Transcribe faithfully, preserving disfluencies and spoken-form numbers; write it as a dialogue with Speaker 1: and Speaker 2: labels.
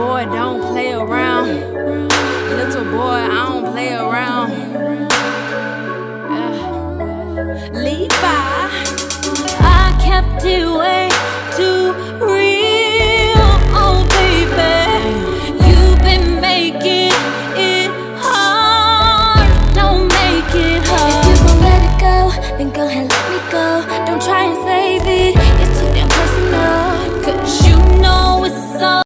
Speaker 1: boy, don't play around. Little boy, I don't play around. Yeah. Levi, I kept it way too real.